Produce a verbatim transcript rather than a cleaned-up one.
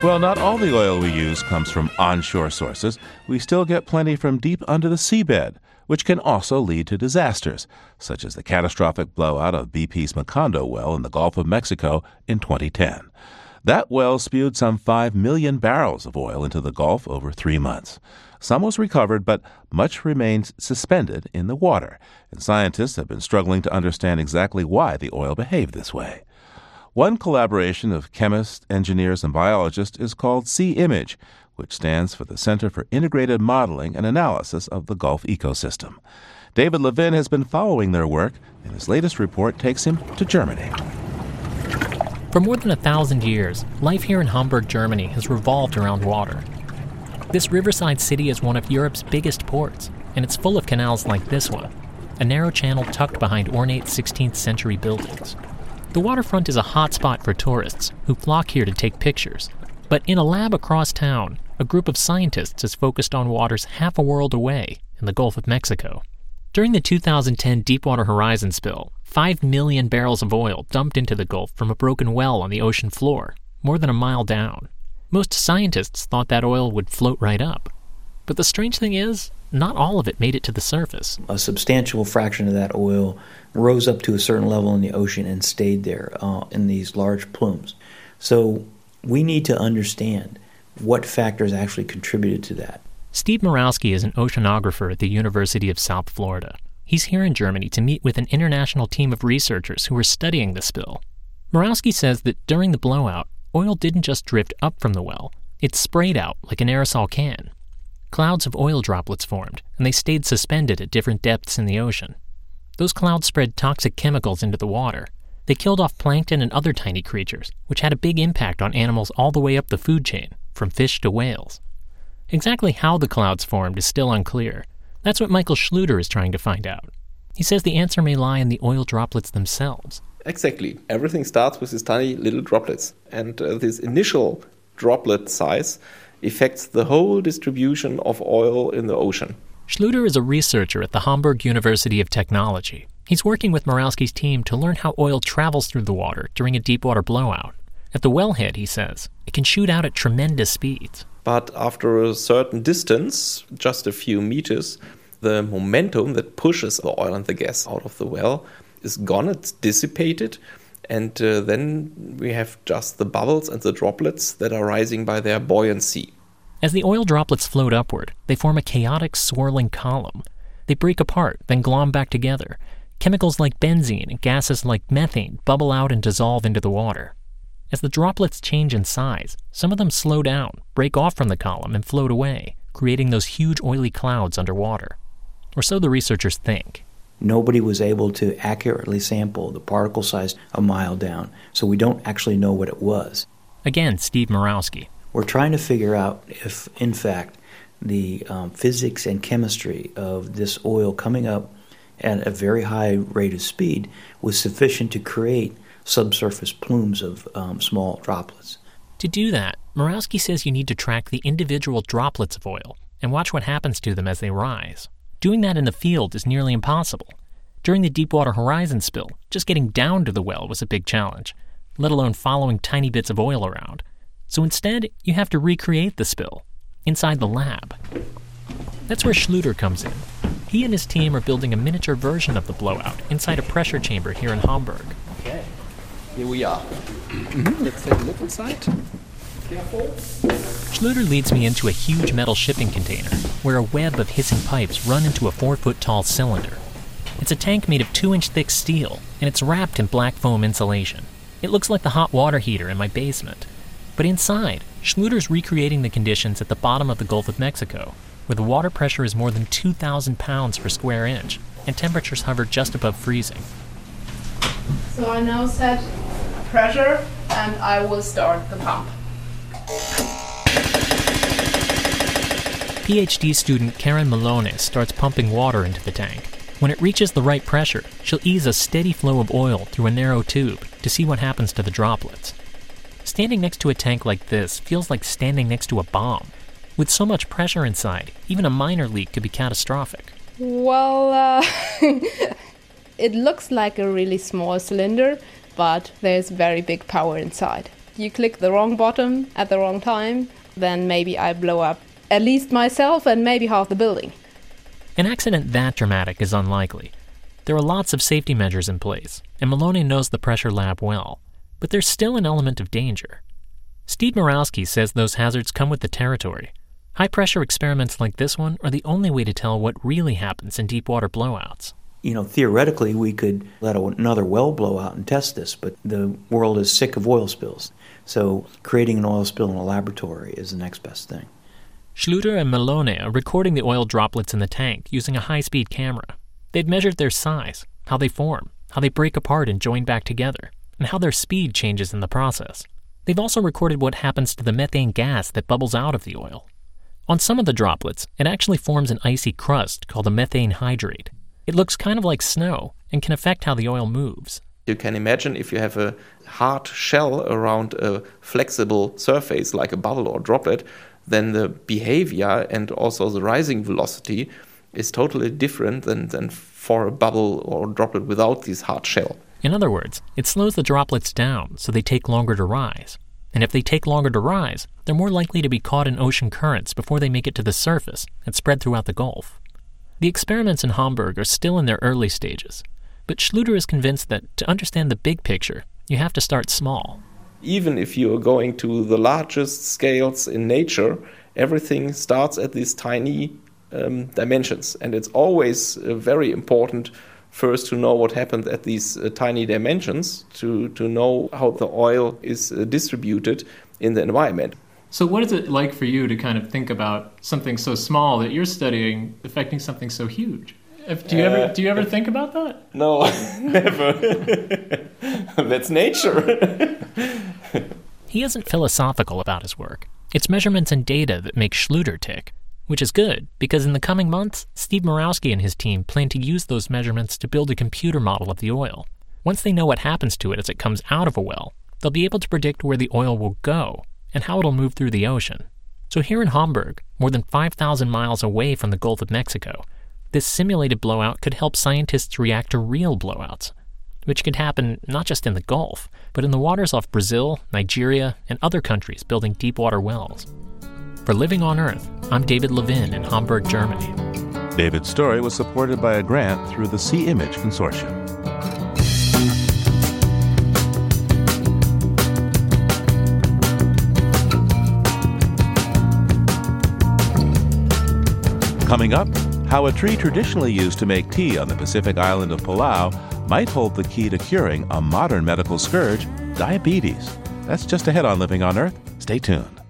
Well, not all the oil we use comes from onshore sources. We still get plenty from deep under the seabed, which can also lead to disasters, such as the catastrophic blowout of B P's Macondo well in the Gulf of Mexico in twenty ten. That well spewed some five million barrels of oil into the Gulf over three months. Some was recovered, but much remains suspended in the water, and scientists have been struggling to understand exactly why the oil behaved this way. One collaboration of chemists, engineers, and biologists is called Sea-Image, which stands for the Center for Integrated Modeling and Analysis of the Gulf Ecosystem. David Levin has been following their work, and his latest report takes him to Germany. For more than a thousand years, life here in Hamburg, Germany has revolved around water. This riverside city is one of Europe's biggest ports, and it's full of canals like this one, a narrow channel tucked behind ornate sixteenth century buildings. The waterfront is a hot spot for tourists who flock here to take pictures. But in a lab across town, a group of scientists is focused on waters half a world away in the Gulf of Mexico. During the two thousand ten Deepwater Horizon spill, five million barrels of oil dumped into the Gulf from a broken well on the ocean floor, more than a mile down. Most scientists thought that oil would float right up. But the strange thing is, not all of it made it to the surface. A substantial fraction of that oil rose up to a certain level in the ocean and stayed there uh, in these large plumes. So we need to understand what factors actually contributed to that. Steve Murawski is an oceanographer at the University of South Florida. He's here in Germany to meet with an international team of researchers who are studying the spill. Murawski says that during the blowout, oil didn't just drift up from the well, it sprayed out like an aerosol can. Clouds of oil droplets formed, and they stayed suspended at different depths in the ocean. Those clouds spread toxic chemicals into the water. They killed off plankton and other tiny creatures, which had a big impact on animals all the way up the food chain, from fish to whales. Exactly how the clouds formed is still unclear. That's what Michael Schluter is trying to find out. He says the answer may lie in the oil droplets themselves. Exactly. Everything starts with these tiny little droplets. And uh, this initial droplet size affects the whole distribution of oil in the ocean. Schluter is a researcher at the Hamburg University of Technology. He's working with Murawski's team to learn how oil travels through the water during a deepwater blowout. At the wellhead, he says, it can shoot out at tremendous speeds. But after a certain distance, just a few meters, the momentum that pushes the oil and the gas out of the well is gone, it's dissipated, and uh, then we have just the bubbles and the droplets that are rising by their buoyancy. As the oil droplets float upward, they form a chaotic, swirling column. They break apart, then glom back together. Chemicals like benzene and gases like methane bubble out and dissolve into the water. As the droplets change in size, some of them slow down, break off from the column, and float away, creating those huge oily clouds underwater. Or so the researchers think. Nobody was able to accurately sample the particle size a mile down, so we don't actually know what it was. Again, Steve Murawski. We're trying to figure out if, in fact, the um, physics and chemistry of this oil coming up at a very high rate of speed was sufficient to create subsurface plumes of um, small droplets. To do that, Murawski says you need to track the individual droplets of oil and watch what happens to them as they rise. Doing that in the field is nearly impossible. During the Deepwater Horizon spill, just getting down to the well was a big challenge, let alone following tiny bits of oil around. So instead, you have to recreate the spill inside the lab. That's where Schluter comes in. He and his team are building a miniature version of the blowout inside a pressure chamber here in Hamburg. Okay, here we are. Mm-hmm. Let's take a look inside. Careful. Schluter leads me into a huge metal shipping container where a web of hissing pipes run into a four-foot-tall cylinder. It's a tank made of two-inch thick steel, and it's wrapped in black foam insulation. It looks like the hot water heater in my basement. But inside, Schluter's recreating the conditions at the bottom of the Gulf of Mexico, where the water pressure is more than two thousand pounds per square inch, and temperatures hover just above freezing. So I now set pressure, and I will start the pump. PhD student Karen Malone starts pumping water into the tank. When it reaches the right pressure, she'll ease a steady flow of oil through a narrow tube to see what happens to the droplets. Standing next to a tank like this feels like standing next to a bomb. With so much pressure inside, even a minor leak could be catastrophic. Well, uh, it looks like a really small cylinder, but there's very big power inside. you click the wrong button at the wrong time, then maybe I blow up at least myself and maybe half the building. An accident that dramatic is unlikely. There are lots of safety measures in place, and Maloney knows the pressure lab well, but there's still an element of danger. Steve Murawski says those hazards come with the territory. High-pressure experiments like this one are the only way to tell what really happens in deep-water blowouts. You know, theoretically, we could let another well blow out and test this, but the world is sick of oil spills. So creating an oil spill in a laboratory is the next best thing. Schluter and Maloney are recording the oil droplets in the tank using a high-speed camera. They've measured their size, how they form, how they break apart and join back together, and how their speed changes in the process. They've also recorded what happens to the methane gas that bubbles out of the oil. On some of the droplets, it actually forms an icy crust called a methane hydrate. It looks kind of like snow and can affect how the oil moves. You can imagine if you have a hard shell around a flexible surface like a bubble or droplet, then the behavior and also the rising velocity is totally different than, than for a bubble or droplet without this hard shell. In other words, it slows the droplets down so they take longer to rise. And if they take longer to rise, they're more likely to be caught in ocean currents before they make it to the surface and spread throughout the Gulf. The experiments in Hamburg are still in their early stages, but Schluter is convinced that to understand the big picture, you have to start small. Even if you are going to the largest scales in nature, everything starts at these tiny um, dimensions. And it's always uh, very important first to know what happened at these uh, tiny dimensions, to, to know how the oil is uh, distributed in the environment. So what is it like for you to kind of think about something so small that you're studying affecting something so huge? If, do you uh, ever do you ever think about that? No, never. That's nature. He isn't philosophical about his work. It's measurements and data that make Schluter tick, which is good because in the coming months, Steve Murawski and his team plan to use those measurements to build a computer model of the oil. Once they know what happens to it as it comes out of a well, they'll be able to predict where the oil will go and how it'll move through the ocean. So here in Hamburg, more than five thousand miles away from the Gulf of Mexico, this simulated blowout could help scientists react to real blowouts, which could happen not just in the Gulf, but in the waters off Brazil, Nigeria, and other countries building deep-water wells. For Living on Earth, I'm David Levin in Hamburg, Germany. David's story was supported by a grant through the Sea Image Consortium. Coming up, how a tree traditionally used to make tea on the Pacific island of Palau might hold the key to curing a modern medical scourge, diabetes. That's just ahead on Living on Earth. Stay tuned.